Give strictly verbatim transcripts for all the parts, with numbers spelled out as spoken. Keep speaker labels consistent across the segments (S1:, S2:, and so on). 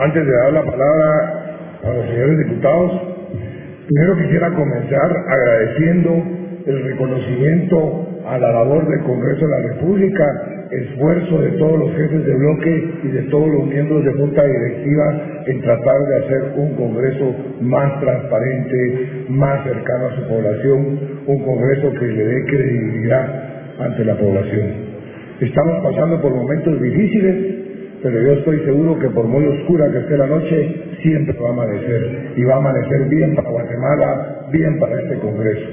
S1: Antes de dar la palabra a los señores diputados, primero quisiera comenzar agradeciendo el reconocimiento a la labor del Congreso de la República, esfuerzo de todos los jefes de bloque y de todos los miembros de Junta Directiva en tratar de hacer un Congreso más transparente, más cercano a su población, un Congreso que le dé credibilidad ante la población. Estamos pasando por momentos difíciles, pero yo estoy seguro que por muy oscura que esté la noche, siempre va a amanecer, y va a amanecer bien para Guatemala, bien para este Congreso.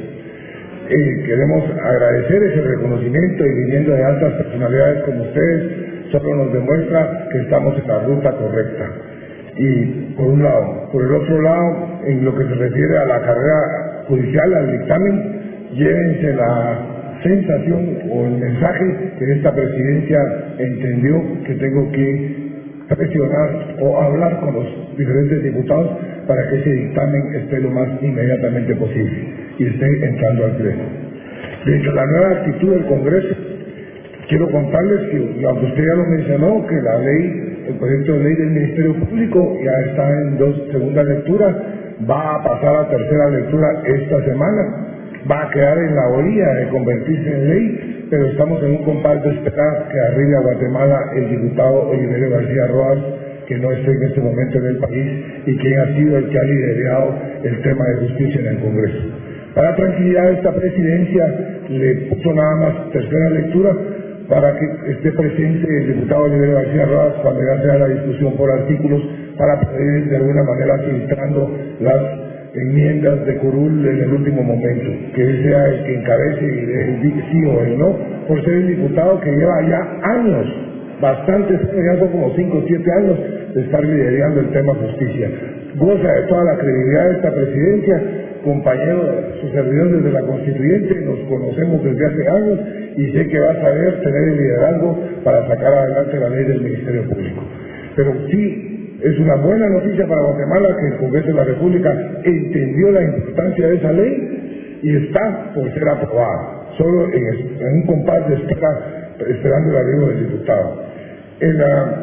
S1: Eh, queremos agradecer ese reconocimiento, y viniendo de altas personalidades como ustedes, solo nos demuestra que estamos en la ruta correcta. Y por un lado, por el otro lado, en lo que se refiere a la carrera judicial, al dictamen, llévense la sensación o el mensaje que esta presidencia entendió que tengo que presionar o hablar con los diferentes diputados para que ese dictamen esté lo más inmediatamente posible y esté entrando al pleno. Dentro de la nueva actitud del Congreso, quiero contarles que, aunque usted ya lo mencionó, que la ley, el proyecto de ley del Ministerio Público ya está en dos segundas lecturas, va a pasar a tercera lectura esta semana, va a quedar en la orilla de convertirse en ley, pero estamos en un compás de esperar que arribe a Guatemala el diputado Oliverio García Rojas, que no está en este momento en el país y que ha sido el que ha liderado el tema de justicia en el Congreso. Para tranquilidad de esta presidencia le puso nada más tercera lectura para que esté presente el diputado Oliverio García Rojas cuando ya sea la discusión por artículos, para poder ir de alguna manera filtrando las enmiendas de curul en el último momento, que él sea el que encabece y el sí o el no, por ser el diputado que lleva ya años, bastantes años, ya son como cinco o siete años de estar liderando el tema justicia. Goza de toda la credibilidad de esta presidencia, compañero de su servidor desde la Constituyente, nos conocemos desde hace años y sé que va a saber tener el liderazgo para sacar adelante la ley del Ministerio Público. Pero sí, es una buena noticia para Guatemala que el Congreso de la República entendió la importancia de esa ley y está por ser aprobada, solo en, en un compás de espera, esperando el arribo del diputado. En la,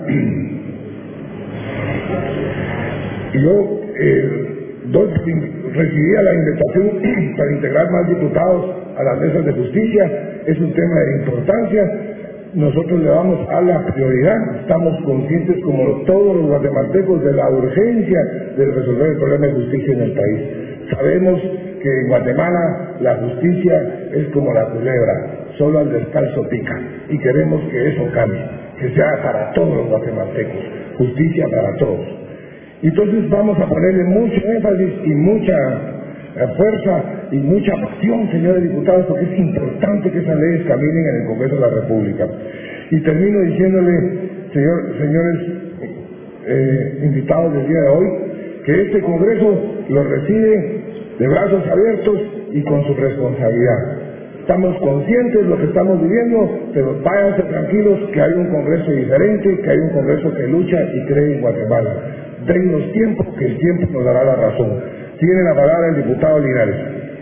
S1: yo eh, dos, recibía la invitación para integrar más diputados a las mesas de justicia, es un tema de importancia. Nosotros le damos a la prioridad, estamos conscientes como todos los guatemaltecos de la urgencia de resolver el problema de justicia en el país. Sabemos que en Guatemala la justicia es como la culebra, solo al descalzo pica, y queremos que eso cambie, que sea para todos los guatemaltecos, justicia para todos. Entonces vamos a ponerle mucho énfasis y mucha fuerza y mucha pasión, señores diputados, porque es importante que esas leyes caminen en el Congreso de la República. Y termino diciéndole, señor, señores eh, invitados del día de hoy, que este Congreso lo recibe de brazos abiertos y con su responsabilidad. Estamos conscientes de lo que estamos viviendo, pero váyanse tranquilos que hay un Congreso diferente, que hay un Congreso que lucha y cree en Guatemala. Dennos tiempo, que el tiempo nos dará la razón. Tiene la palabra el diputado Linares.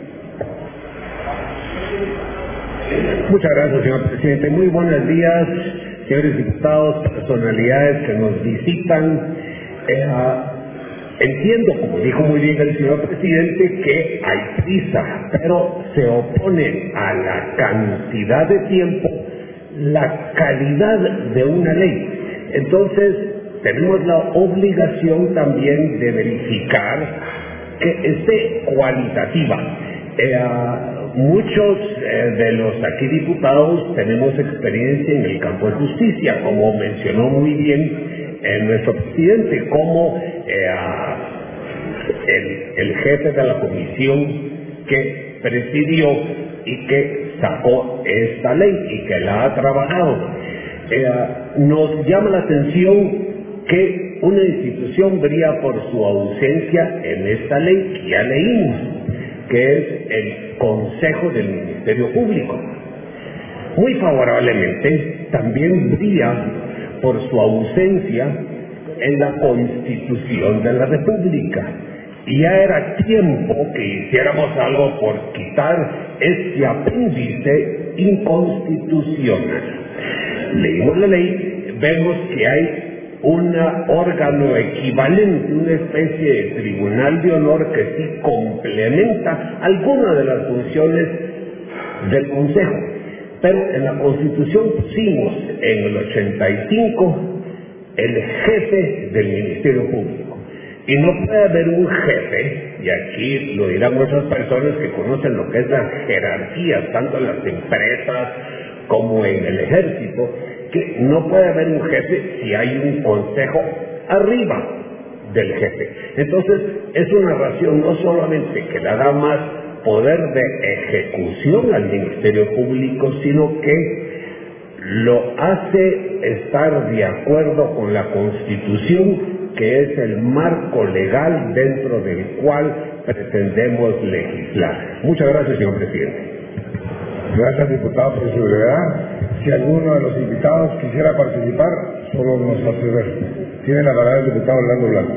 S2: Muchas gracias, señor presidente. Muy buenos días, señores diputados, personalidades que nos visitan. Eh, entiendo, como dijo muy bien el señor presidente, que hay prisa, pero se opone a la cantidad de tiempo la calidad de una ley. Entonces, tenemos la obligación también de verificar que esté cualitativa. Eh, muchos eh, de los aquí diputados tenemos experiencia en el campo de justicia, como mencionó muy bien eh, nuestro presidente, como eh, el, el jefe de la comisión que presidió y que sacó esta ley y que la ha trabajado. Eh, nos llama la atención que una institución brilla por su ausencia en esta ley que ya leímos, que es el Consejo del Ministerio Público. Muy favorablemente también brilla por su ausencia en la Constitución de la República. Y ya era tiempo que hiciéramos algo por quitar este apéndice inconstitucional. Leímos la ley, vemos que hay un órgano equivalente, una especie de tribunal de honor que sí complementa algunas de las funciones del Consejo. Pero en la Constitución pusimos en el ochenta y cinco el jefe del Ministerio Público. Y no puede haber un jefe, y aquí lo dirán muchas personas que conocen lo que es las jerarquías, tanto en las empresas como en el ejército, que no puede haber un jefe si hay un consejo arriba del jefe. Entonces, es una razón no solamente que le da más poder de ejecución al Ministerio Público, sino que lo hace estar de acuerdo con la Constitución, que es el marco legal dentro del cual pretendemos legislar. Muchas gracias, señor presidente.
S1: Gracias, diputado, por su brevedad. Si alguno de los invitados quisiera participar, solo nos hace ver. Tiene la palabra el diputado Orlando Blanco.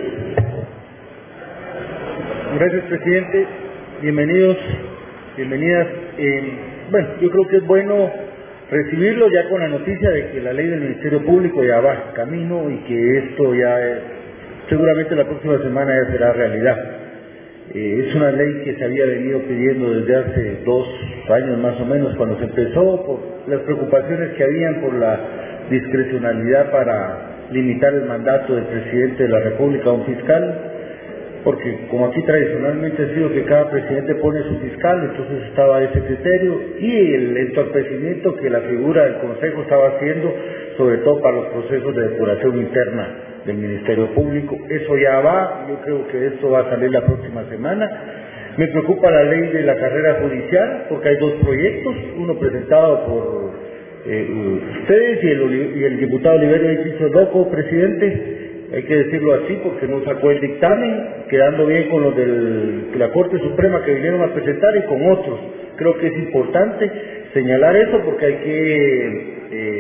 S3: Gracias, presidente. Bienvenidos, bienvenidas. Eh, bueno, yo creo que es bueno recibirlo ya con la noticia de que la ley del Ministerio Público ya va en camino y que esto ya es, seguramente la próxima semana ya será realidad. Eh, es una ley que se había venido pidiendo desde hace dos años más o menos cuando se empezó, por las preocupaciones que habían por la discrecionalidad para limitar el mandato del presidente de la República a un fiscal, porque como aquí tradicionalmente ha sido que cada presidente pone su fiscal, entonces estaba ese criterio y el entorpecimiento que la figura del Consejo estaba haciendo, sobre todo para los procesos de depuración interna del Ministerio Público. Eso ya va, yo creo que esto va a salir la próxima semana. Me preocupa la ley de la carrera judicial, porque hay dos proyectos, uno presentado por eh, ustedes y el, y el diputado Oliverio Echizo Loco, presidente. Hay que decirlo así porque no sacó el dictamen, quedando bien con los de la Corte Suprema que vinieron a presentar y con otros. Creo que es importante señalar eso porque hay que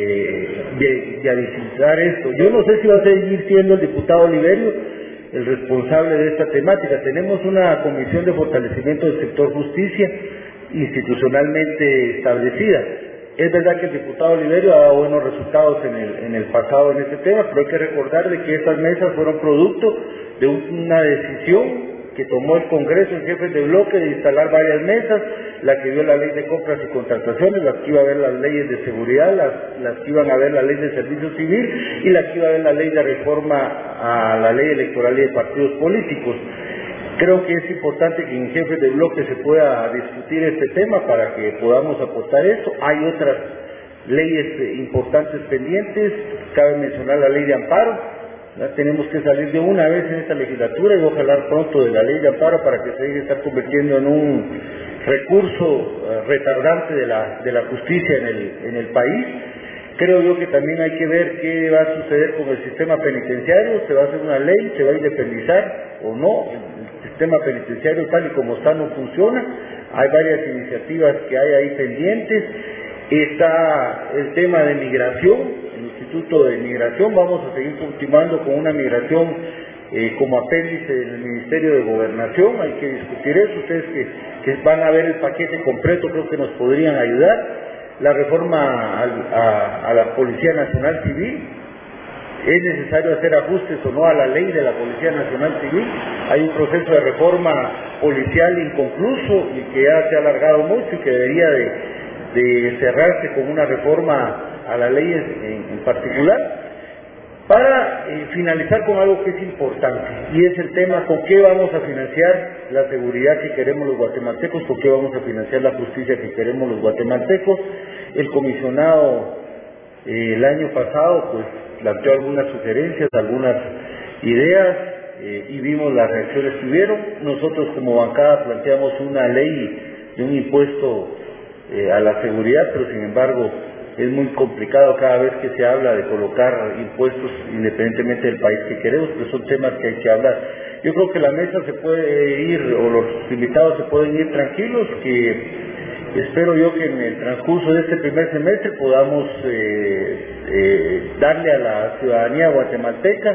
S3: eh, diarizar esto. Yo no sé si va a seguir siendo el diputado Oliverio el responsable de esta temática. Tenemos una comisión de fortalecimiento del sector justicia institucionalmente establecida. Es verdad que el diputado Oliverio ha dado buenos resultados en el, en el pasado en este tema, pero hay que recordar de que estas mesas fueron producto de una decisión que tomó el Congreso en jefes de bloque de instalar varias mesas, la que vio la ley de compras y contrataciones, las que iba a ver las leyes de seguridad, las, las que iban a ver la ley de servicio civil y las que iba a ver la ley de reforma a la ley electoral y de partidos políticos. Creo que es importante que en jefes de bloque se pueda discutir este tema para que podamos aportar eso. Hay otras leyes eh, importantes pendientes, cabe mencionar la ley de amparo. ¿Ya? Tenemos que salir de una vez en esta legislatura y ojalá pronto de la ley de amparo para que se vaya a estar convirtiendo en un recurso eh, retardante de la, de la justicia en el, en el país. Creo yo que también hay que ver qué va a suceder con el sistema penitenciario. Se va a hacer una ley, se va a independizar o no. El sistema penitenciario tal y como está no funciona. Hay varias iniciativas que hay ahí pendientes. Está el tema de migración, el Instituto de Migración. Vamos a seguir continuando con una migración eh, como apéndice del Ministerio de Gobernación. Hay que discutir eso. Ustedes que, que van a ver el paquete completo creo que nos podrían ayudar. La reforma a, a, a la Policía Nacional Civil. ¿Es necesario hacer ajustes o no a la ley de la Policía Nacional Civil? Hay un proceso de reforma policial inconcluso y que ya se ha alargado mucho y que debería de, de cerrarse con una reforma a la ley en, en particular. Para eh, finalizar con algo que es importante, y es el tema con qué vamos a financiar la seguridad que queremos los guatemaltecos, con qué vamos a financiar la justicia que queremos los guatemaltecos. El comisionado eh, el año pasado pues planteó algunas sugerencias, algunas ideas, eh, y vimos las reacciones que hubieron. Nosotros como bancada planteamos una ley de un impuesto eh, a la seguridad, pero sin embargo es muy complicado cada vez que se habla de colocar impuestos independientemente del país que queremos, pero son temas que hay que hablar. Yo creo que la mesa se puede ir, o los invitados se pueden ir tranquilos, que espero yo que en el transcurso de este primer semestre podamos eh, eh, darle a la ciudadanía guatemalteca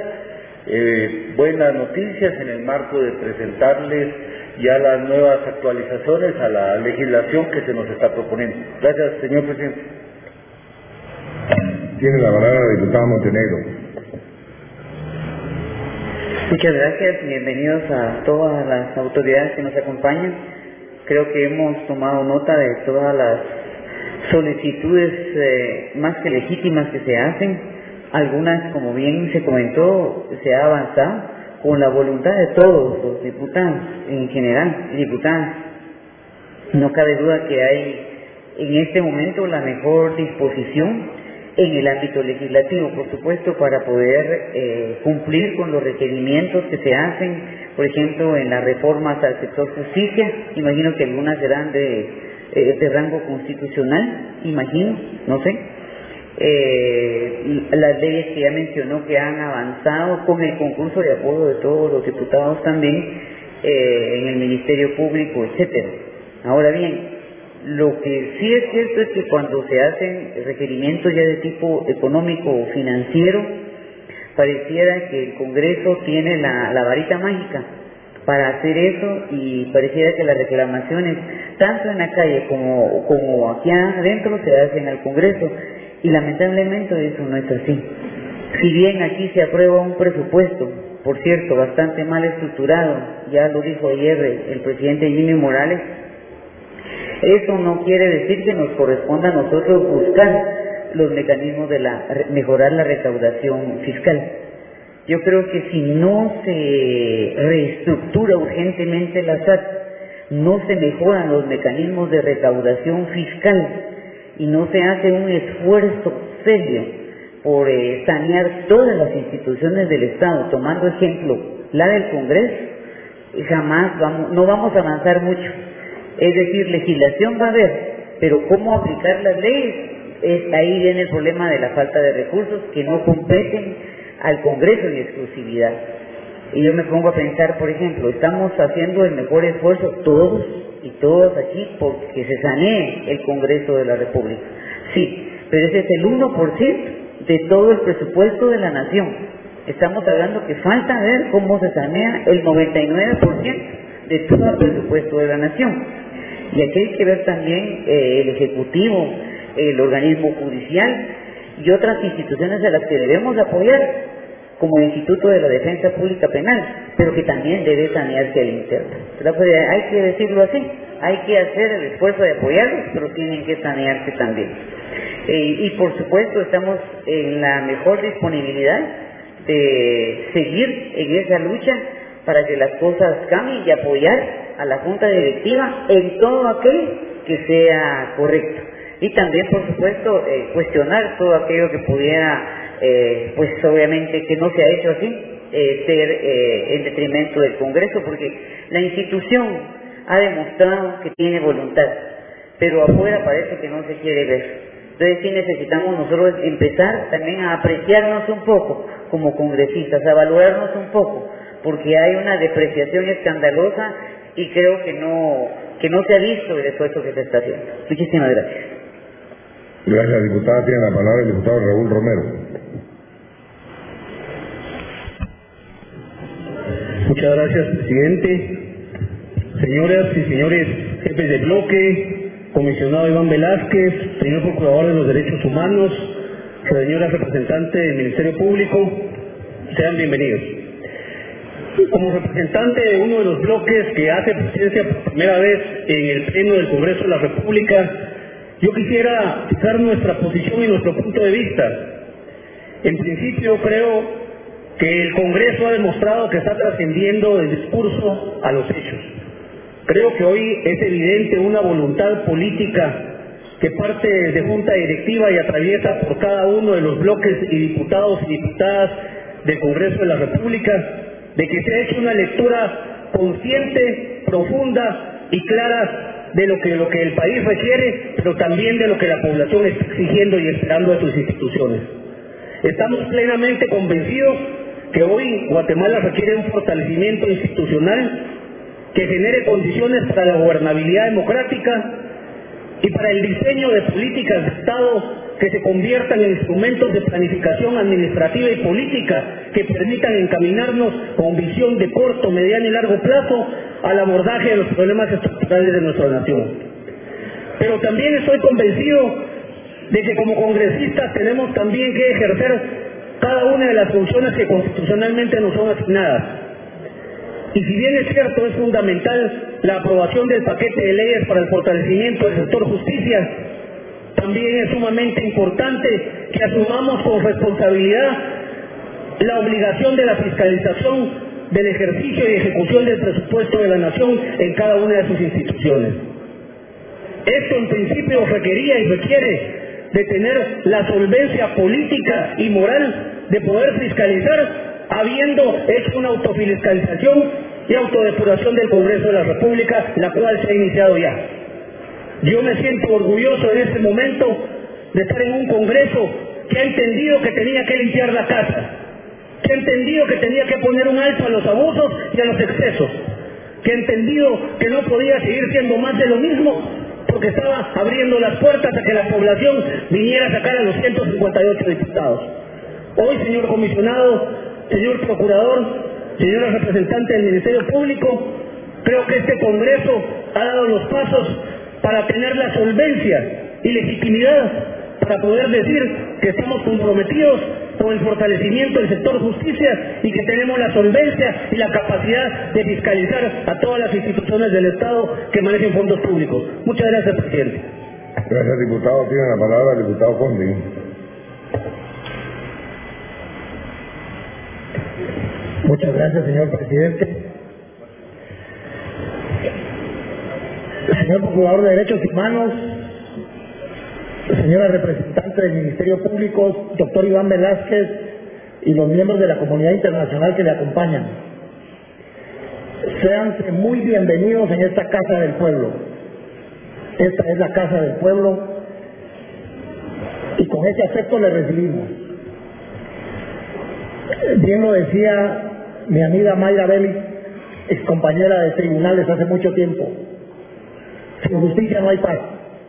S3: eh, buenas noticias en el marco de presentarles ya las nuevas actualizaciones a la legislación que se nos está proponiendo. Gracias, señor presidente.
S1: Tiene la palabra la diputada Montenegro.
S4: Muchas gracias, bienvenidos a todas las autoridades que nos acompañan. Creo que hemos tomado nota de todas las solicitudes eh, más que legítimas que se hacen. Algunas, como bien se comentó, se ha avanzado con la voluntad de todos los diputados, en general, diputadas. No cabe duda que hay en este momento la mejor disposición en el ámbito legislativo, por supuesto, para poder eh, cumplir con los requerimientos que se hacen, por ejemplo, en las reformas al sector justicia. Imagino que algunas serán de, eh, de rango constitucional, imagino, no sé. Eh, las leyes que ya mencionó que han avanzado con el concurso de apoyo de todos los diputados también, eh, en el Ministerio Público, etcétera. Ahora bien, lo que sí es cierto es que cuando se hacen requerimientos ya de tipo económico o financiero, pareciera que el Congreso tiene la, la varita mágica para hacer eso, y pareciera que las reclamaciones, tanto en la calle como, como aquí adentro, se hacen al Congreso, y lamentablemente eso no es así. Si bien aquí se aprueba un presupuesto, por cierto, bastante mal estructurado, ya lo dijo ayer el presidente Jimmy Morales, eso no quiere decir que nos corresponda a nosotros buscar los mecanismos de la, mejorar la recaudación fiscal. Yo creo que si no se reestructura urgentemente la S A T, no se mejoran los mecanismos de recaudación fiscal y no se hace un esfuerzo serio por eh, sanear todas las instituciones del Estado, tomando ejemplo la del Congreso, jamás vamos, no vamos a avanzar mucho. Es decir, legislación va a haber, pero cómo aplicar las leyes, es, ahí viene el problema de la falta de recursos que no competen al Congreso en exclusividad. Y yo me pongo a pensar, por ejemplo, estamos haciendo el mejor esfuerzo todos y todas aquí porque se sanee el Congreso de la República. Sí, pero ese es el uno por ciento de todo el presupuesto de la nación. Estamos hablando que falta ver cómo se sanea el noventa y nueve por ciento de todo el presupuesto de la nación. Y aquí hay que ver también eh, el Ejecutivo, el organismo judicial y otras instituciones a las que debemos apoyar, como el Instituto de la Defensa Pública Penal, pero que también debe sanearse al interno. Pues hay que decirlo así, hay que hacer el esfuerzo de apoyarlos, pero tienen que sanearse también. Eh, y por supuesto estamos en la mejor disponibilidad de seguir en esa lucha para que las cosas cambien y apoyar a la Junta Directiva en todo aquello que sea correcto. Y también, por supuesto, eh, cuestionar todo aquello que pudiera, eh, pues obviamente que no se ha hecho así, eh, ser eh, en detrimento del Congreso, porque la institución ha demostrado que tiene voluntad, pero afuera parece que no se quiere ver. Entonces sí necesitamos nosotros empezar también a apreciarnos un poco como congresistas, a valorarnos un poco, porque hay una depreciación escandalosa y creo que no que no se ha visto el esfuerzo que se está haciendo. Muchísimas gracias.
S1: Gracias, diputada. Tiene la palabra el diputado Raúl Romero.
S2: Muchas gracias, presidente. Señoras y señores jefes de bloque, comisionado Iván Velázquez, señor procurador de los derechos humanos, señora representante del Ministerio Público, sean bienvenidos. Como representante de uno de los bloques que hace presencia por primera vez en el Pleno del Congreso de la República, yo quisiera fijar nuestra posición y nuestro punto de vista. En principio, creo que el Congreso ha demostrado que está trascendiendo del discurso a los hechos. Creo que hoy es evidente una voluntad política que parte desde Junta Directiva y atraviesa por cada uno de los bloques y diputados y diputadas del Congreso de la República, de que se ha hecho una lectura consciente, profunda y clara de lo que, lo que el país requiere, pero también de lo que la población está exigiendo y esperando de sus instituciones. Estamos plenamente convencidos que hoy Guatemala requiere un fortalecimiento institucional que genere condiciones para la gobernabilidad democrática y para el diseño de políticas de Estado que se conviertan en instrumentos de planificación administrativa y política que permitan encaminarnos con visión de corto, mediano y largo plazo al abordaje de los problemas estructurales de nuestra nación. Pero también estoy convencido de que como congresistas tenemos también que ejercer cada una de las funciones que constitucionalmente nos son asignadas. Y si bien es cierto, es fundamental la aprobación del paquete de leyes para el fortalecimiento del sector justicia, también es sumamente importante que asumamos con responsabilidad la obligación de la fiscalización del ejercicio y ejecución del presupuesto de la Nación en cada una de sus instituciones. Esto en principio requería y requiere de tener la solvencia política y moral de poder fiscalizar, habiendo hecho una autofiscalización y autodepuración del Congreso de la República, la cual se ha iniciado ya. Yo me siento orgulloso en este momento de estar en un Congreso que ha entendido que tenía que limpiar la casa, que ha entendido que tenía que poner un alto a los abusos y a los excesos, que ha entendido que no podía seguir siendo más de lo mismo, porque estaba abriendo las puertas a que la población viniera a sacar a los ciento cincuenta y ocho diputados. Hoy, señor comisionado, señor procurador, señora representante del Ministerio Público, creo que este Congreso ha dado los pasos para tener la solvencia y legitimidad para poder decir que estamos comprometidos con el fortalecimiento del sector justicia y que tenemos la solvencia y la capacidad de fiscalizar a todas las instituciones del Estado que manejen fondos públicos. Muchas gracias, presidente.
S1: Gracias, diputado. Tiene la palabra el diputado Conde.
S5: Muchas gracias, señor presidente. Señor Procurador de Derechos Humanos, señora representante del Ministerio Público, doctor Iván Velázquez, y los miembros de la comunidad internacional que le acompañan. Sean muy bienvenidos en esta Casa del Pueblo. Esta es la Casa del Pueblo y con ese afecto le recibimos. Bien lo decía mi amiga Mayra Belli, ex compañera de tribunales hace mucho tiempo. Sin justicia no hay paz.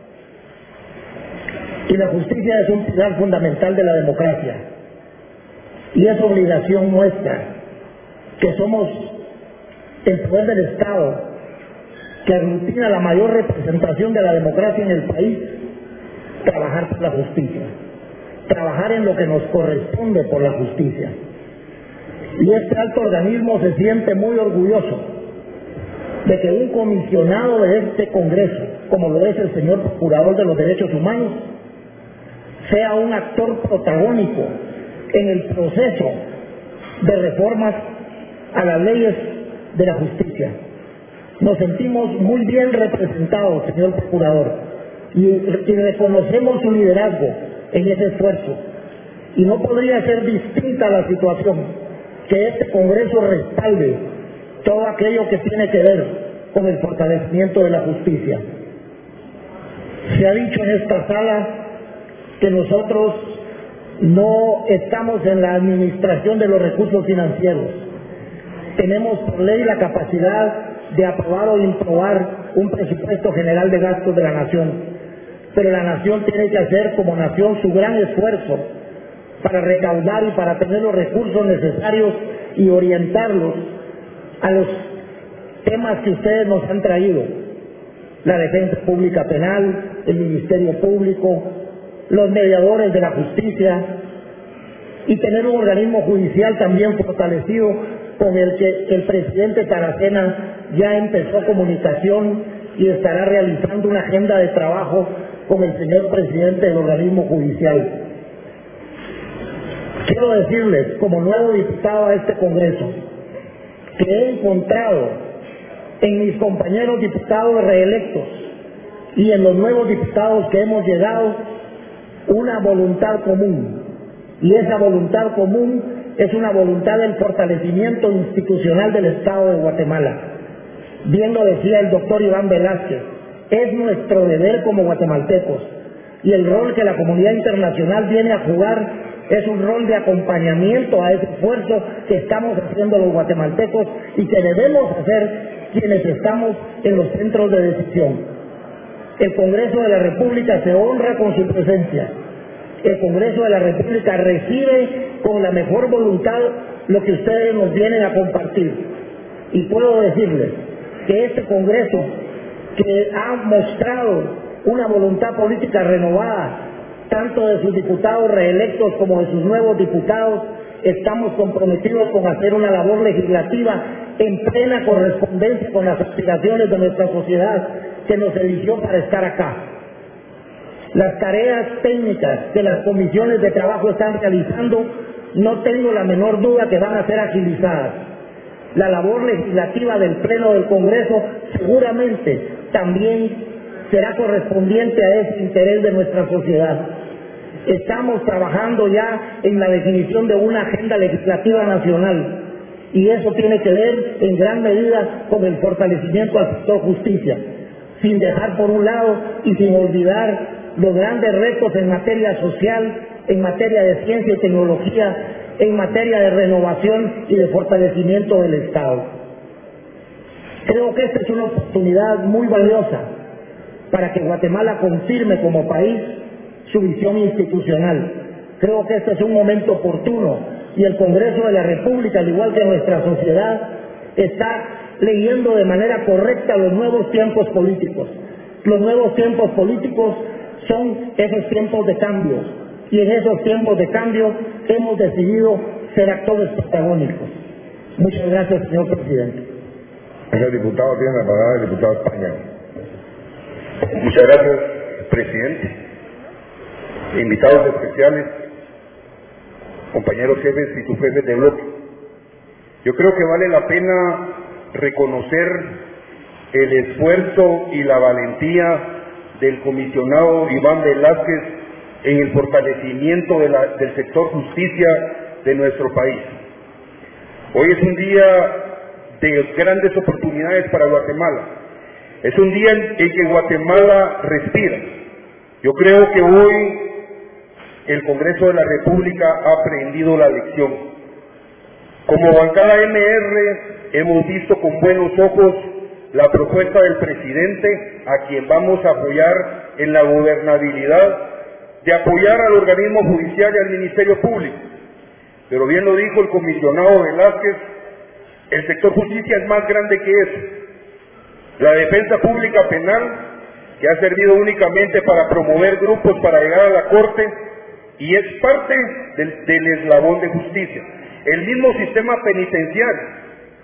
S5: Y la justicia es un pilar fundamental de la democracia. Y es obligación nuestra, que somos el poder del Estado, que aglutina la mayor representación de la democracia en el país, trabajar por la justicia, trabajar en lo que nos corresponde por la justicia. Y este alto organismo se siente muy orgulloso de que un comisionado de este Congreso, como lo es el señor Procurador de los Derechos Humanos, sea un actor protagónico en el proceso de reformas a las leyes de la justicia. Nos sentimos muy bien representados, señor Procurador, y, y reconocemos su liderazgo en ese esfuerzo. Y no podría ser distinta la situación que este Congreso respalde todo aquello que tiene que ver con el fortalecimiento de la justicia. Se ha dicho en esta sala que nosotros no estamos en la administración de los recursos financieros. Tenemos por ley la capacidad de aprobar o improbar un presupuesto general de gastos de la nación, pero la nación tiene que hacer como nación su gran esfuerzo para recaudar y para tener los recursos necesarios y orientarlos a los temas que ustedes nos han traído: la defensa pública penal, el Ministerio Público, los mediadores de la justicia, y tener un organismo judicial también fortalecido con el que el presidente Taracena ya empezó comunicación y estará realizando una agenda de trabajo con el señor presidente del organismo judicial. Quiero decirles, como nuevo diputado a este Congreso, que he encontrado en mis compañeros diputados reelectos y en los nuevos diputados que hemos llegado una voluntad común, y esa voluntad común es una voluntad del fortalecimiento institucional del Estado de Guatemala. Bien lo decía el doctor Iván Velázquez, es nuestro deber como guatemaltecos, y el rol que la comunidad internacional viene a jugar es un rol de acompañamiento a ese esfuerzo que estamos haciendo los guatemaltecos y que debemos hacer quienes estamos en los centros de decisión. El Congreso de la República se honra con su presencia. El Congreso de la República recibe con la mejor voluntad lo que ustedes nos vienen a compartir. Y puedo decirles que este Congreso, que ha mostrado una voluntad política renovada, tanto de sus diputados reelectos como de sus nuevos diputados, estamos comprometidos con hacer una labor legislativa en plena correspondencia con las aspiraciones de nuestra sociedad que nos eligió para estar acá. Las tareas técnicas que las comisiones de trabajo están realizando, no tengo la menor duda que van a ser agilizadas. La labor legislativa del Pleno del Congreso seguramente también será correspondiente a ese interés de nuestra sociedad. Estamos trabajando ya en la definición de una agenda legislativa nacional y eso tiene que ver en gran medida con el fortalecimiento al sector justicia, sin dejar por un lado y sin olvidar los grandes retos en materia social, en materia de ciencia y tecnología, en materia de renovación y de fortalecimiento del Estado. Creo que esta es una oportunidad muy valiosa para que Guatemala confirme como país su visión institucional. Creo que este es un momento oportuno y el Congreso de la República, al igual que nuestra sociedad, está leyendo de manera correcta los nuevos tiempos políticos. Los nuevos tiempos políticos son esos tiempos de cambio y en esos tiempos de cambio hemos decidido ser actores protagónicos. Muchas gracias, señor presidente.
S1: El diputado tiene la palabra, el diputado España.
S6: Muchas gracias, presidente. Invitados especiales, compañeros jefes y subjefes de bloque. Yo creo que vale la pena reconocer el esfuerzo y la valentía del comisionado Iván Velázquez en el fortalecimiento de la, del sector justicia de nuestro país. Hoy es un día de grandes oportunidades para Guatemala. Es un día en, en que Guatemala respira. Yo creo que hoy el Congreso de la República ha aprendido la lección. Como bancada M R hemos visto con buenos ojos la propuesta del presidente, a quien vamos a apoyar en la gobernabilidad, de apoyar al organismo judicial y al Ministerio Público. Pero bien lo dijo el comisionado Velázquez, el sector justicia es más grande que eso. La defensa pública penal, que ha servido únicamente para promover grupos para llegar a la corte, y es parte del, del eslabón de justicia. El mismo sistema penitenciario.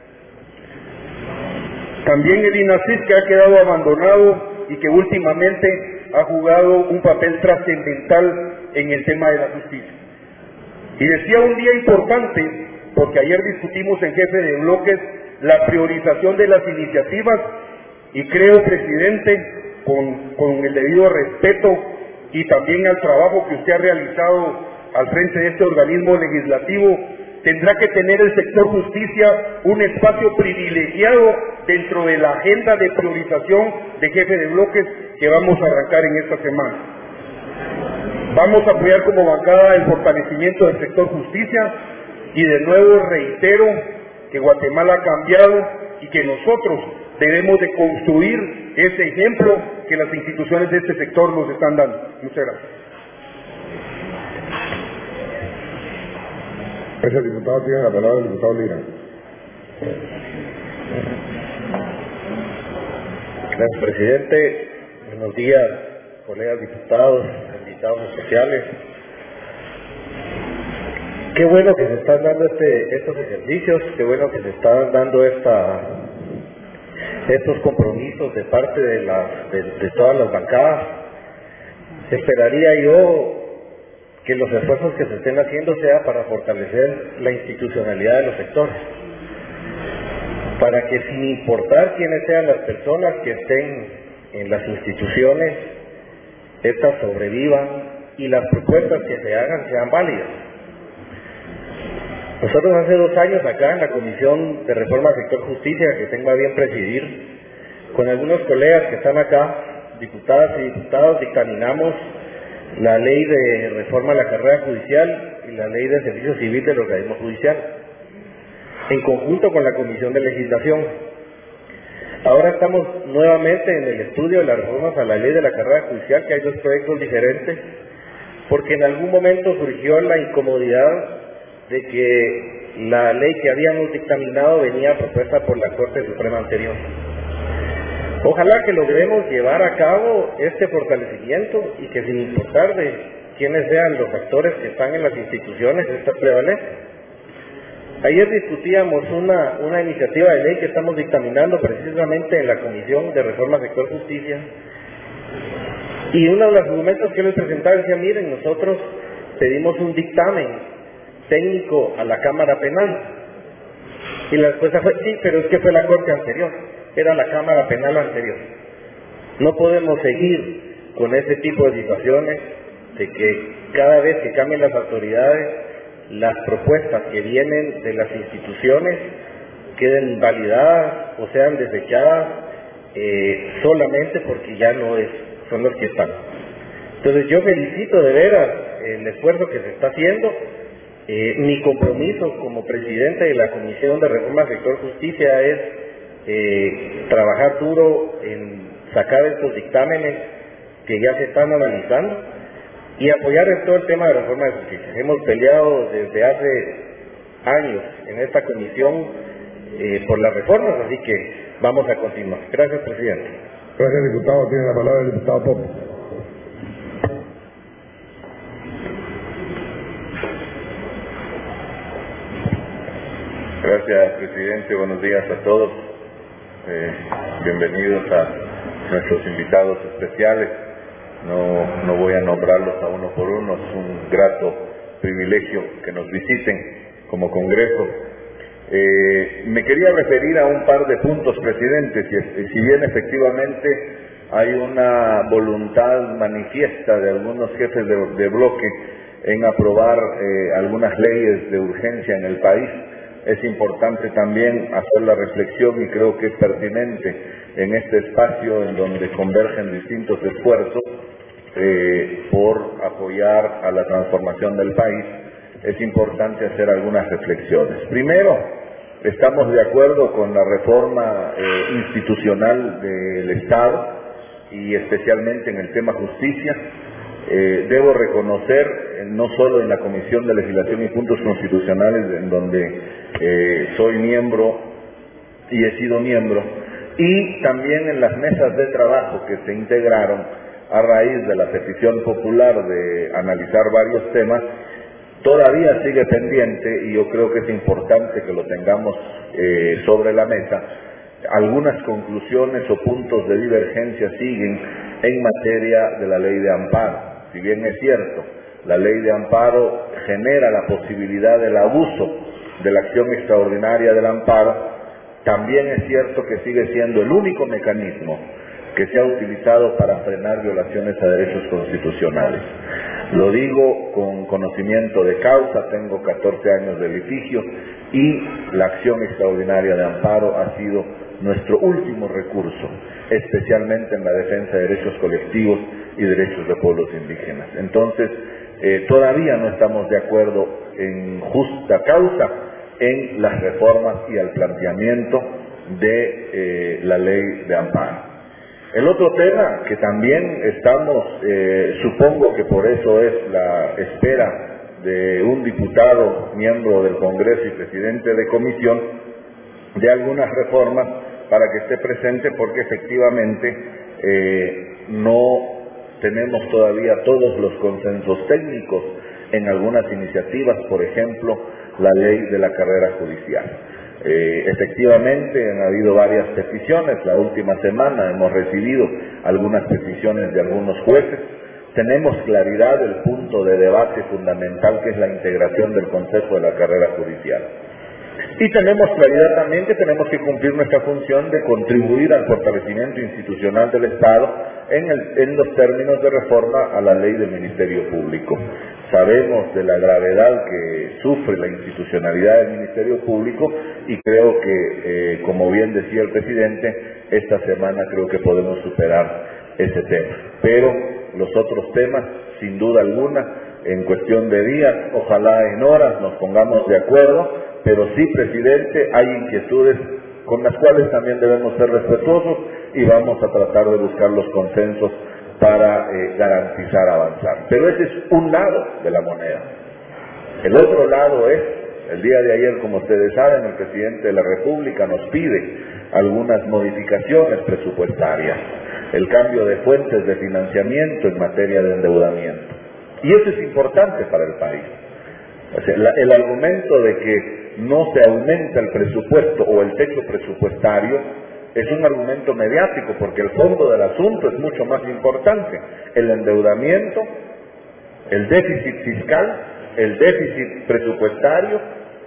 S6: También el INASIF, que ha quedado abandonado y que últimamente ha jugado un papel trascendental en el tema de la justicia. Y decía un día importante, porque ayer discutimos en jefe de bloques la priorización de las iniciativas, y creo, presidente, con, con el debido respeto y también al trabajo que usted ha realizado al frente de este organismo legislativo, tendrá que tener el sector justicia un espacio privilegiado dentro de la agenda de priorización de jefe de bloques que vamos a arrancar en esta semana. Vamos a apoyar como bancada el fortalecimiento del sector justicia y de nuevo reitero que Guatemala ha cambiado y que nosotros debemos de construir ese ejemplo que las instituciones de este sector nos están dando. Muchas gracias.
S1: Ese diputado tiene la palabra, el diputado Lira.
S7: Gracias, presidente. Buenos días, colegas diputados, invitados especiales. Qué bueno que se están dando este, estos ejercicios, qué bueno que se están dando esta, estos compromisos de parte de, las, de, de todas las bancadas. Esperaría yo que los esfuerzos que se estén haciendo sea para fortalecer la institucionalidad de los sectores, para que sin importar quiénes sean las personas que estén en las instituciones, estas sobrevivan y las propuestas que se hagan sean válidas. Nosotros hace dos años acá en la Comisión de Reforma al Sector Justicia, que tengo a bien presidir, con algunos colegas que están acá, diputadas y diputados, dictaminamos la ley de reforma a la carrera judicial y la ley de servicio civil del organismo judicial, en conjunto con la Comisión de Legislación. Ahora estamos nuevamente en el estudio de las reformas a la ley de la carrera judicial, que hay dos proyectos diferentes, porque en algún momento surgió la incomodidad de que la ley que habíamos dictaminado venía propuesta por la Corte Suprema anterior. Ojalá que logremos llevar a cabo este fortalecimiento y que sin importar de quiénes sean los actores que están en las instituciones, esta prevalece. Ayer discutíamos una, una iniciativa de ley que estamos dictaminando precisamente en la Comisión de Reforma Sector Justicia, y uno de los argumentos que les presentaba decía, miren, nosotros pedimos un dictamen técnico a la Cámara Penal, y la respuesta fue, sí, pero es que fue la Corte anterior, era la Cámara Penal anterior. No podemos seguir con ese tipo de situaciones de que cada vez que cambien las autoridades, las propuestas que vienen de las instituciones queden validadas o sean desechadas eh, solamente porque ya no es, son los que están. Entonces yo felicito de veras el esfuerzo que se está haciendo. Eh, mi compromiso como presidente de la Comisión de Reforma al Sector Justicia es eh, trabajar duro en sacar estos dictámenes que ya se están analizando y apoyar en todo el tema de reforma de justicia. Hemos peleado desde hace años en esta comisión eh, por las reformas, así que vamos a continuar. Gracias, presidente.
S1: Gracias, diputado. Tiene la palabra el diputado Pop.
S8: Gracias, presidente. Buenos días a todos. Eh, bienvenidos a nuestros invitados especiales. No, no voy a nombrarlos a uno por uno. Es un grato privilegio que nos visiten como Congreso. Eh, me quería referir a un par de puntos, presidente. Si, si bien efectivamente hay una voluntad manifiesta de algunos jefes de, de bloque en aprobar eh, algunas leyes de urgencia en el país, es importante también hacer la reflexión, y creo que es pertinente en este espacio en donde convergen distintos esfuerzos eh, por apoyar a la transformación del país, es importante hacer algunas reflexiones. Primero, estamos de acuerdo con la reforma eh, institucional del Estado y especialmente en el tema justicia. Eh, debo reconocer, eh, no solo en la Comisión de Legislación y Puntos Constitucionales, en donde eh, soy miembro y he sido miembro, y también en las mesas de trabajo que se integraron a raíz de la petición popular de analizar varios temas, todavía sigue pendiente, y yo creo que es importante que lo tengamos eh, sobre la mesa. Algunas conclusiones o puntos de divergencia siguen en materia de la ley de amparo. Si bien es cierto, la ley de amparo genera la posibilidad del abuso de la acción extraordinaria del amparo, también es cierto que sigue siendo el único mecanismo que se ha utilizado para frenar violaciones a derechos constitucionales. Lo digo con conocimiento de causa, tengo catorce años de litigio y la acción extraordinaria de amparo ha sido nuestro último recurso, especialmente en la defensa de derechos colectivos y derechos de pueblos indígenas. Entonces, eh, todavía no estamos de acuerdo en justa causa en las reformas y el planteamiento de eh, la ley de amparo. El otro tema que también estamos, eh, supongo que por eso es la espera de un diputado, miembro del Congreso y presidente de comisión, de algunas reformas para que esté presente, porque efectivamente eh, no tenemos todavía todos los consensos técnicos en algunas iniciativas, por ejemplo, la ley de la carrera judicial. Eh, efectivamente han habido varias peticiones, la última semana hemos recibido algunas peticiones de algunos jueces. Tenemos claridad del punto de debate fundamental, que es la integración del Consejo de la Carrera Judicial. Y tenemos claridad también que tenemos que cumplir nuestra función de contribuir al fortalecimiento institucional del Estado en, el, en los términos de reforma a la ley del Ministerio Público. Sabemos de la gravedad que sufre la institucionalidad del Ministerio Público y creo que, eh, como bien decía el presidente, esta semana creo que podemos superar ese tema. Pero los otros temas, sin duda alguna, en cuestión de días, ojalá en horas nos pongamos de acuerdo, pero sí, presidente, hay inquietudes con las cuales también debemos ser respetuosos y vamos a tratar de buscar los consensos para eh, garantizar avanzar. Pero ese es un lado de la moneda. El otro lado es, el día de ayer, como ustedes saben, el presidente de la República nos pide algunas modificaciones presupuestarias, el cambio de fuentes de financiamiento en materia de endeudamiento. Y eso es importante para el país. O sea, la, el argumento de que no se aumenta el presupuesto o el techo presupuestario es un argumento mediático, porque el fondo del asunto es mucho más importante. El endeudamiento, el déficit fiscal, el déficit presupuestario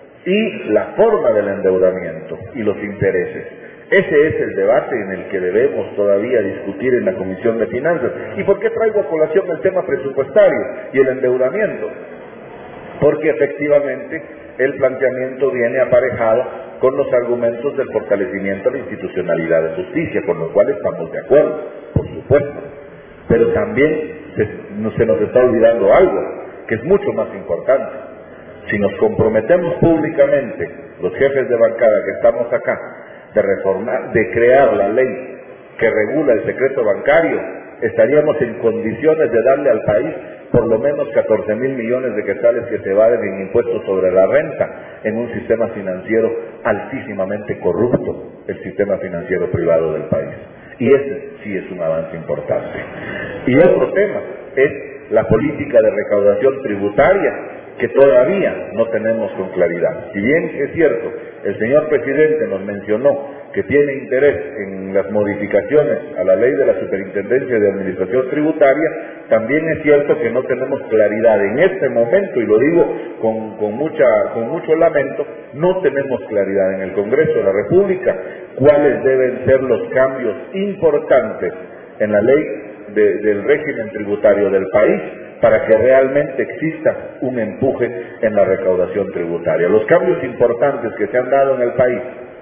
S8: y la forma del endeudamiento y los intereses. Ese es el debate en el que debemos todavía discutir en la Comisión de Finanzas. ¿Y por qué traigo a colación el tema presupuestario y el endeudamiento? Porque efectivamente el planteamiento viene aparejado con los argumentos del fortalecimiento de la institucionalidad de justicia, con lo cual estamos de acuerdo, por supuesto. Pero también se, no, se nos está olvidando algo, que es mucho más importante. Si nos comprometemos públicamente, los jefes de bancada que estamos acá, de reformar, de crear la ley que regula el secreto bancario, estaríamos en condiciones de darle al país por lo menos catorce mil millones de quetzales que se evaden en impuestos sobre la renta, en un sistema financiero altísimamente corrupto, el sistema financiero privado del país. Y ese sí es un avance importante. Y otro tema es la política de recaudación tributaria, que todavía no tenemos con claridad. Si bien es cierto, el señor presidente nos mencionó que tiene interés en las modificaciones a la ley de la Superintendencia de Administración Tributaria, también es cierto que no tenemos claridad en este momento, y lo digo con, con, mucha, con mucho lamento, no tenemos claridad en el Congreso de la República cuáles deben ser los cambios importantes en la ley de, del régimen tributario del país para que realmente exista un empuje en la recaudación tributaria. Los cambios importantes que se han dado en el país,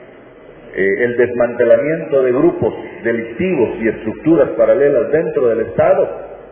S8: eh, el desmantelamiento de grupos delictivos y estructuras paralelas dentro del Estado,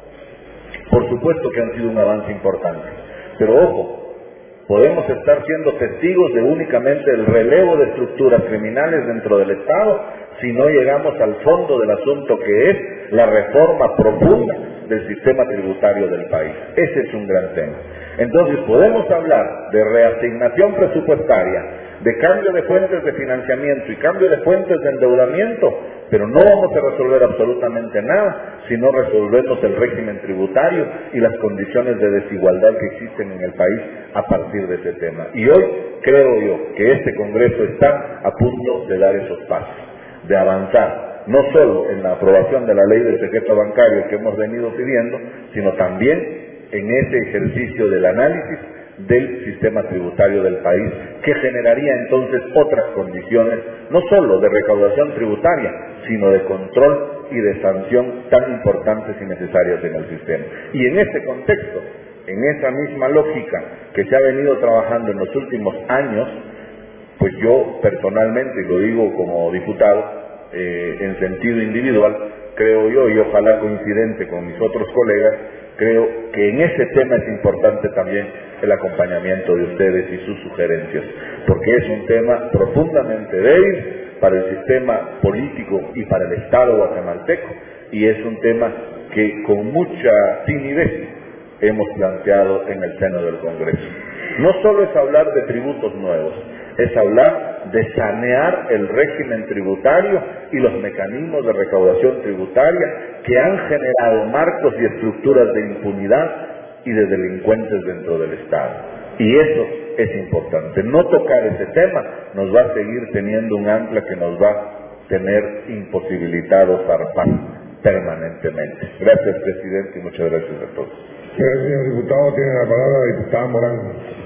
S8: por supuesto que han sido un avance importante. Pero ojo, podemos estar siendo testigos de únicamente el relevo de estructuras criminales dentro del Estado si no llegamos al fondo del asunto, que es la reforma profunda del sistema tributario del país. Ese es un gran tema. Entonces podemos hablar de reasignación presupuestaria, de cambio de fuentes de financiamiento y cambio de fuentes de endeudamiento, pero no vamos a resolver absolutamente nada si no resolvemos el régimen tributario y las condiciones de desigualdad que existen en el país a partir de ese tema. Y hoy creo yo que este Congreso está a punto de dar esos pasos, de avanzar, no solo en la aprobación de la ley del secreto bancario que hemos venido pidiendo, sino también en ese ejercicio del análisis del sistema tributario del país, que generaría entonces otras condiciones, no solo de recaudación tributaria, sino de control y de sanción tan importantes y necesarias en el sistema. Y en este contexto, en esa misma lógica que se ha venido trabajando en los últimos años, pues yo personalmente, y lo digo como diputado, eh, en sentido individual, creo yo, y ojalá coincidente con mis otros colegas, creo que en ese tema es importante también el acompañamiento de ustedes y sus sugerencias, porque es un tema profundamente débil para el sistema político y para el Estado guatemalteco, y es un tema que con mucha timidez hemos planteado en el seno del Congreso. No solo es hablar de tributos nuevos, es hablar de sanear el régimen tributario y los mecanismos de recaudación tributaria que han generado marcos y estructuras de impunidad y de delincuentes dentro del Estado. Y eso es importante. No tocar ese tema nos va a seguir teniendo un ancla que nos va a tener imposibilitados zarpar permanentemente. Gracias, presidente, y muchas gracias a todos.
S1: Gracias, señor diputado. Tiene la palabra la diputada Morán.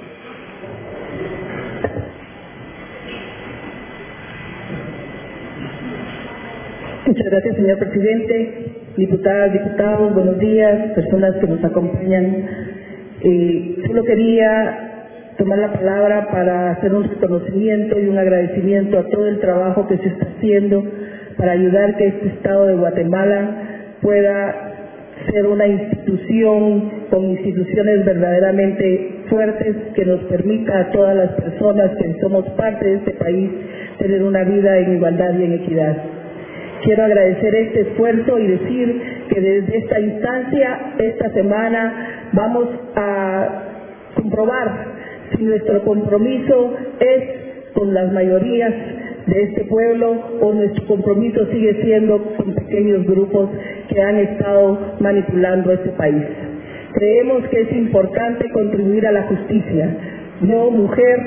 S9: Muchas gracias, señor presidente. Diputadas, diputados, buenos días, personas que nos acompañan. Eh, solo quería tomar la palabra para hacer un reconocimiento y un agradecimiento a todo el trabajo que se está haciendo para ayudar que este Estado de Guatemala pueda ser una institución con instituciones verdaderamente fuertes que nos permita a todas las personas que somos parte de este país tener una vida en igualdad y en equidad. Quiero agradecer este esfuerzo y decir que desde esta instancia, esta semana, vamos a comprobar si nuestro compromiso es con las mayorías de este pueblo o nuestro compromiso sigue siendo con pequeños grupos que han estado manipulando este país. Creemos que es importante contribuir a la justicia. Yo, mujer,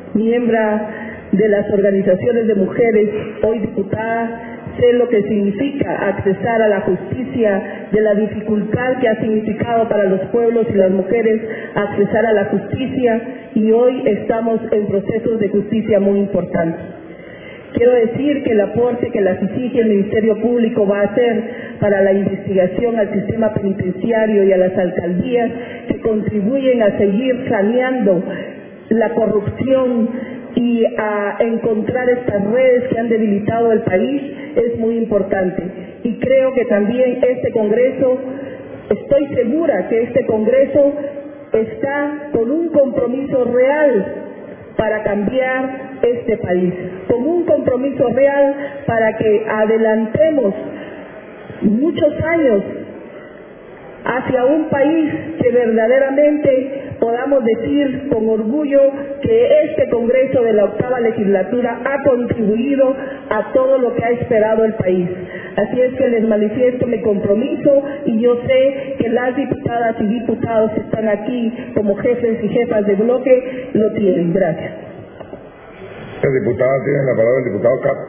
S9: miembro de las organizaciones de mujeres, hoy diputada, sé lo que significa accesar a la justicia, de la dificultad que ha significado para los pueblos y las mujeres accesar a la justicia, y hoy estamos en procesos de justicia muy importantes. Quiero decir que el aporte que la C I C I G y el Ministerio Público va a hacer para la investigación al sistema penitenciario y a las alcaldías que contribuyen a seguir saneando la corrupción y a encontrar estas redes que han debilitado el país es muy importante. Y creo que también este Congreso, estoy segura que este Congreso está con un compromiso real para cambiar este país, con un compromiso real para que adelantemos muchos años hacia un país que verdaderamente podamos decir con orgullo que este Congreso de la octava legislatura ha contribuido a todo lo que ha esperado el país. Así es que les manifiesto mi compromiso, y yo sé que las diputadas y diputados que están aquí como jefes y jefas de bloque lo tienen. Gracias.
S1: La diputada tiene la palabra el diputado Cap.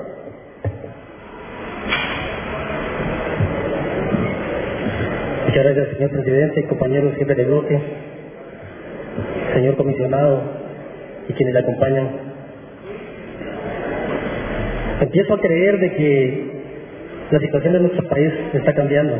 S10: Muchas gracias, señor presidente, compañeros jefes de bloque, señor comisionado y quienes le acompañan. Empiezo a creer de que la situación de nuestro país está cambiando.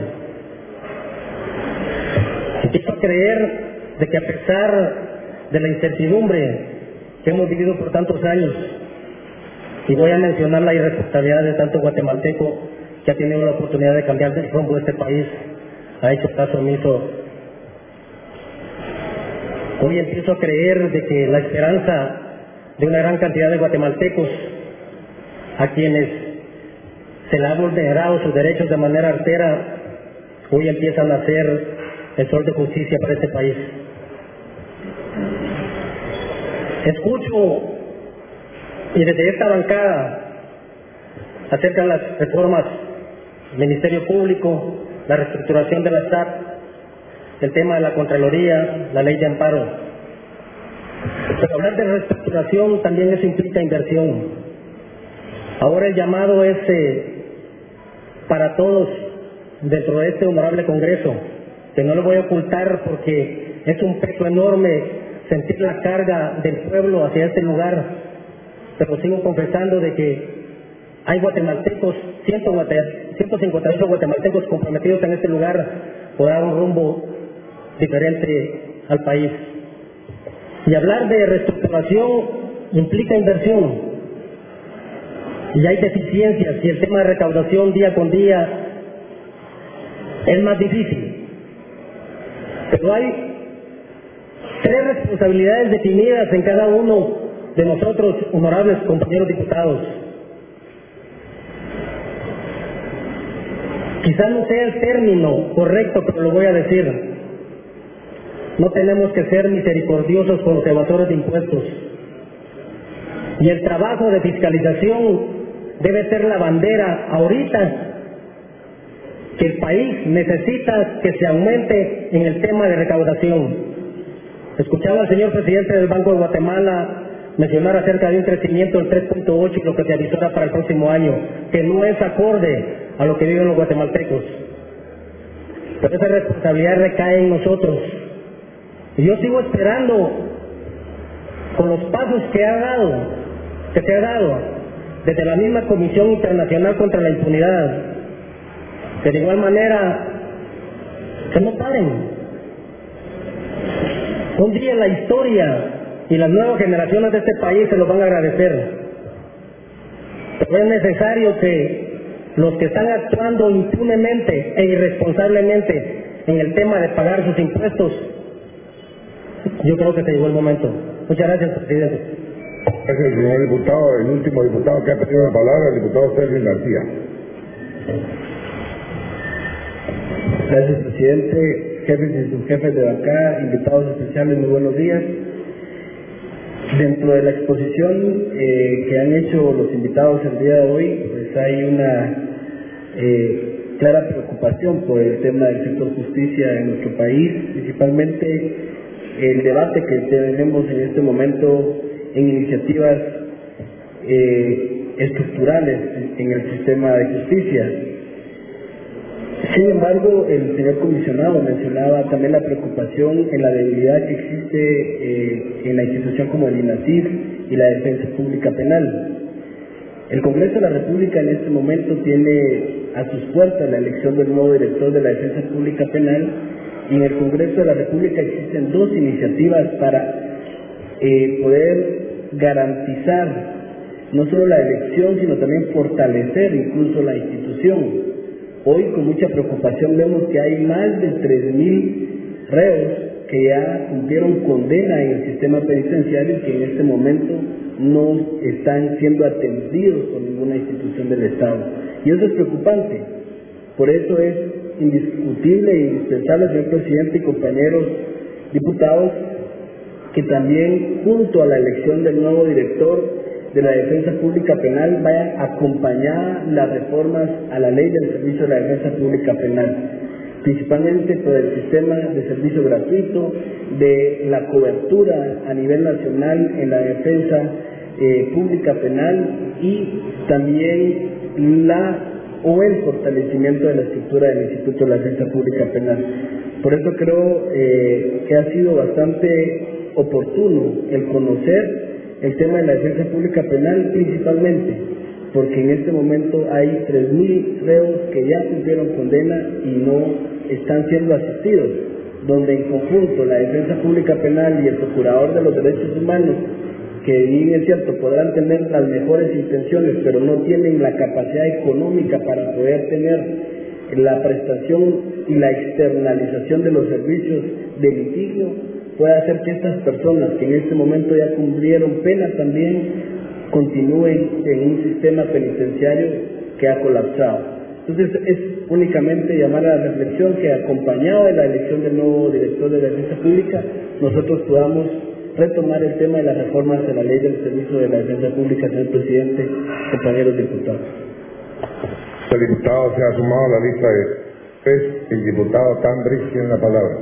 S10: Empiezo a creer de que a pesar de la incertidumbre que hemos vivido por tantos años, y voy a mencionar la irresponsabilidad de tanto guatemalteco que ha tenido la oportunidad de cambiar el rumbo de este país, ha hecho caso omiso. Hoy empiezo a creer de que la esperanza de una gran cantidad de guatemaltecos a quienes se le han vulnerado sus derechos de manera artera, hoy empiezan a ser el sol de justicia para este país. Escucho y desde esta bancada acerca de las reformas del Ministerio Público, la reestructuración de la S A T, el tema de la Contraloría, la ley de amparo. Pero hablar de reestructuración también eso implica inversión. Ahora el llamado es eh, para todos dentro de este honorable Congreso, que no lo voy a ocultar porque es un peso enorme sentir la carga del pueblo hacia este lugar, pero sigo confesando de que hay guatemaltecos, ciento cincuenta y ocho guatemaltecos comprometidos en este lugar por dar un rumbo diferente al país. Y hablar de reestructuración implica inversión, y hay deficiencias, y el tema de recaudación día con día es más difícil. Pero hay tres responsabilidades definidas en cada uno de nosotros, honorables compañeros diputados. Quizás no sea el término correcto, pero lo voy a decir. No tenemos que ser misericordiosos con los evasores de impuestos. Y el trabajo de fiscalización debe ser la bandera ahorita que el país necesita que se aumente en el tema de recaudación. Escuchaba al señor presidente del Banco de Guatemala mencionar acerca de un crecimiento del tres punto ocho y lo que se avisora para el próximo año, que no es acorde a lo que viven los guatemaltecos. Pero esa responsabilidad recae en nosotros. Y yo sigo esperando con los pasos que ha dado, que se ha dado desde la misma Comisión Internacional contra la Impunidad, que de igual manera que no paren. Un día la historia y las nuevas generaciones de este país se lo van a agradecer. Pero es necesario que los que están actuando impunemente e irresponsablemente en el tema de pagar sus impuestos, yo creo que se llegó el momento. Muchas gracias, presidente.
S1: Gracias, señor diputado. El último diputado que ha pedido la palabra, el diputado Sergio García.
S11: Gracias, presidente. Jefes y subjefes de bancada, invitados especiales, muy buenos días. Dentro de la exposición eh, que han hecho los invitados el día de hoy, pues hay una eh, clara preocupación por el tema del sector justicia en nuestro país, principalmente el debate que tenemos en este momento en iniciativas eh, estructurales en el sistema de justicia. Sin embargo, el señor comisionado mencionaba también la preocupación en la debilidad que existe eh, en la institución como el INACIF y la Defensa Pública Penal. El Congreso de la República en este momento tiene a sus puertas la elección del nuevo director de la Defensa Pública Penal, y en el Congreso de la República existen dos iniciativas para eh, poder garantizar no solo la elección, sino también fortalecer incluso la institución. Hoy con mucha preocupación vemos que hay más de tres mil reos que ya cumplieron condena en el sistema penitenciario y que en este momento no están siendo atendidos por ninguna institución del Estado. Y eso es preocupante. Por eso es indiscutible e indispensable, señor presidente y compañeros diputados, que también junto a la elección del nuevo director de la Defensa Pública Penal vayan acompañadas las reformas a la ley del servicio de la Defensa Pública Penal, principalmente por el sistema de servicio gratuito, de la cobertura a nivel nacional en la defensa eh, pública penal y también la o el fortalecimiento de la estructura del Instituto de la Defensa Pública Penal. Por eso creo eh, que ha sido bastante oportuno el conocer el tema de la defensa pública penal, principalmente porque en este momento hay tres mil reos que ya cumplieron condena y no están siendo asistidos, donde en conjunto la defensa pública penal y el procurador de los derechos humanos, que bien es cierto podrán tener las mejores intenciones, pero no tienen la capacidad económica para poder tener la prestación y la externalización de los servicios de litigio, puede hacer que estas personas que en este momento ya cumplieron pena también continúen en un sistema penitenciario que ha colapsado. Entonces es únicamente llamar a la reflexión que, acompañado de la elección del nuevo director de la Defensa Pública, nosotros podamos retomar el tema de las reformas de la ley del servicio de la Defensa Pública, señor presidente, compañeros diputados.
S1: El diputado se ha sumado a la lista de tres. El diputado Tambris tiene la palabra.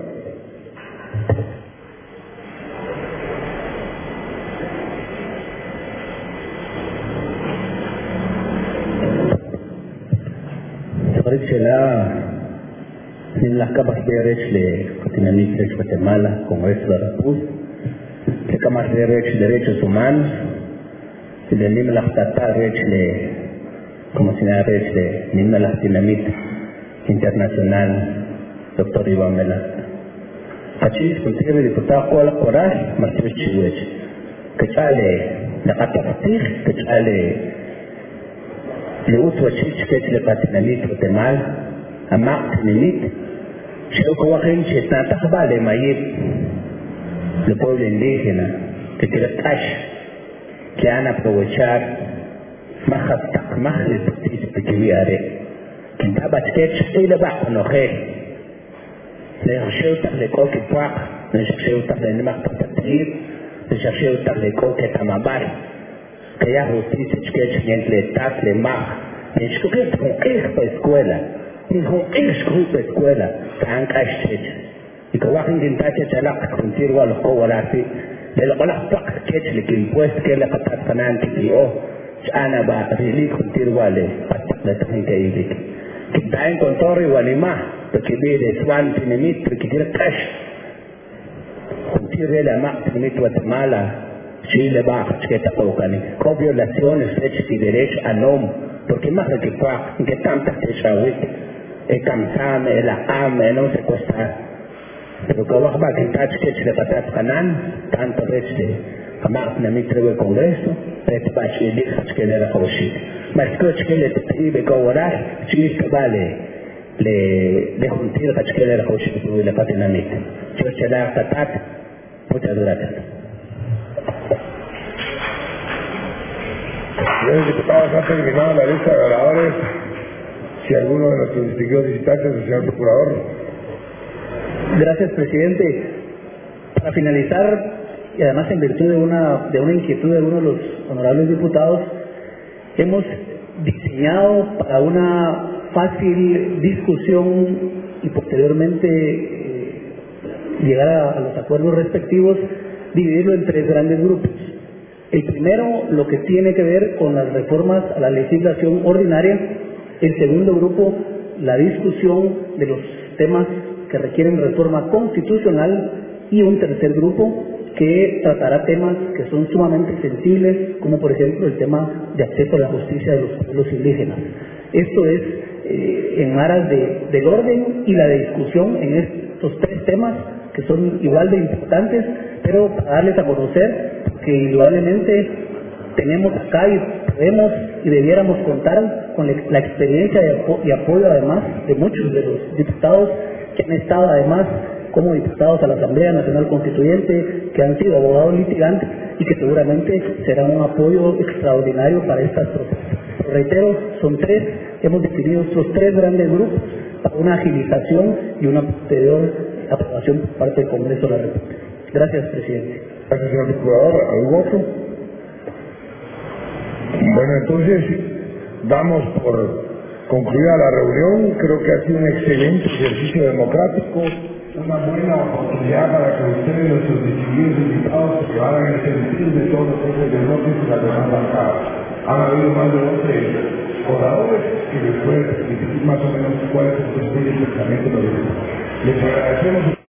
S12: en las capas de derecho de Cotinamita, Guatemala, Congreso de la República, de capas de derecho derechos humanos, y de Lima la Tata derecho de como si nada derecho de Lima la Dinamita Internacional, doctor Iván Velasco. Achis, contigo diputado Kuala Coral, Martínez Chihuech, que chale la Catapatir, que chale le uso achis que le Cotinamita Guatemala, Amak Tinimit, Sheukawakin Chetata Vale Mayip, el pueblo indígena, que quiere cash, que han aprovechar Mahatak Mahli Putis Pekiviare, que estaba sketch y le va a conocer. Le Sheutak le Koki Puak, le Sheutak le Nemak Papatir, le Sheutak le Koki Tamabar, que ya justicia sketch y entre tas le Mah, y escoger con esta escuela. Y con esta escuela, tan cachech. Y que wakin din tache chalak kuntir wa lo warasi. De lo la pak kech le impuesto que la patat panan ti o chana ba rili kuntir wa le patat la tin ke idi. Que tain kontori wa lima, porque de swan tinimit que quiere cash. Kuntir la mak tinimit Guatemala, Chile ba que ta kokani. Con violaciones hechas y derecho a nom, porque más de que pa que tantas que shawit. El Kamsam, el Aham, el no se costa. Pero que va a quitar que se le pasa a Canan, tanto veces, jamás me mitre el Congreso, pero va a ser el que le da Hoshi. Mas que le pide que orar, si que vale, le de juntir a que le da Hoshi y le pasa a Namit. Yo se la catat, muchas gracias.
S1: Señores diputados, ha terminado la lista de oradores. Si alguno de nuestros distinguidos visitantes, el señor procurador.
S10: Gracias, presidente. Para finalizar, y además en virtud de una, de una inquietud de algunos de los honorables diputados, hemos diseñado para una fácil discusión y posteriormente eh, llegar a, a los acuerdos respectivos, dividirlo en tres grandes grupos.
S11: El primero, lo que tiene que ver con las reformas a la legislación ordinaria. El segundo grupo, la discusión de los temas que requieren reforma constitucional. Y un tercer grupo que tratará temas que son sumamente sensibles, como por ejemplo el tema de acceso a la justicia de los pueblos indígenas. Esto es eh, en aras de, del orden y la de discusión en estos tres temas que son igual de importantes, pero para darles a conocer que indudablemente tenemos acá y podemos y debiéramos contar con la experiencia y, apo y apoyo además de muchos de los diputados que han estado además como diputados a la Asamblea Nacional Constituyente, que han sido abogados litigantes y que seguramente serán un apoyo extraordinario para estas propuestas. Reitero, son tres, hemos definido estos tres grandes grupos para una agilización y una posterior aprobación por parte del Congreso de la República. Gracias, presidente.
S1: Gracias, señor procurador. ¿Algún otro? Bueno, entonces, damos por concluida la reunión. Creo que ha sido un excelente ejercicio democrático, una buena oportunidad para que ustedes, nuestros distinguidos invitados, se llevaran el sentido de todos los jefes de bloques y las demás bancadas. Han habido más de doce oradores que les pueden decir más o menos cuál es el sentido y el pensamiento de los diputados. Les agradecemos.